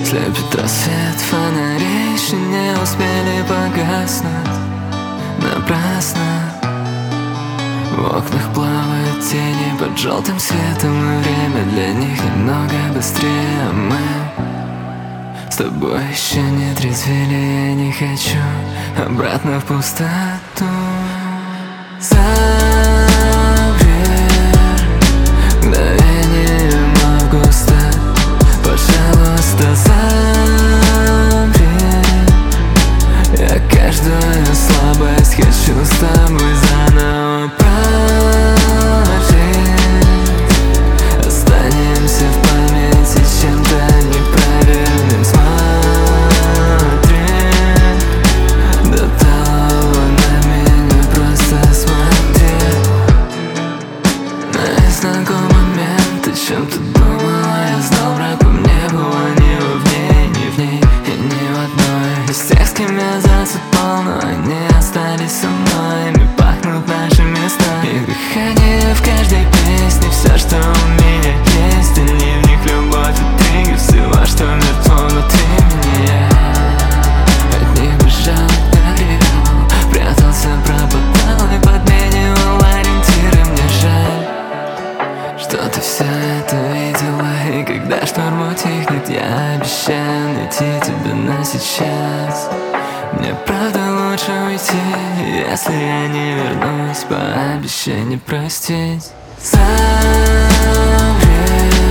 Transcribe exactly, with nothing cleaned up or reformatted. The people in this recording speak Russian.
Слепит рассвет, фонари еще не успели погаснуть. Напрасно в окнах плавают тени под желтым светом, и время для них немного быстрее. А мы с тобой еще не трезвели, я не хочу обратно в пустоту. Замри, мгновением августа, пожалуйста, замри. Я каждую слабость хочу с тобой заново прожить. Останемся в памяти чем-то неправильным. Смотри, до того на меня просто смотри. На незнакомый момент, о чем ты думала? Я знал, враг во мне было не в ней, не в ней и не в одной из тех, с кем я засыпал, но они остались со мной. Ими пахнут наши места, их дыхание в каждой песне. Все, что у меня есть, они в них любовь и триггер всего, что мертво внутри меня. От них бежал, горел, прятался, пропадал и подменивал ориентиры. Мне жаль, что ты все это видела. И когда шторм утихнет, я обещаю найти тебя на сейчас. Мне правда лучше уйти, если я не вернусь. Пообещай не простить. Замри,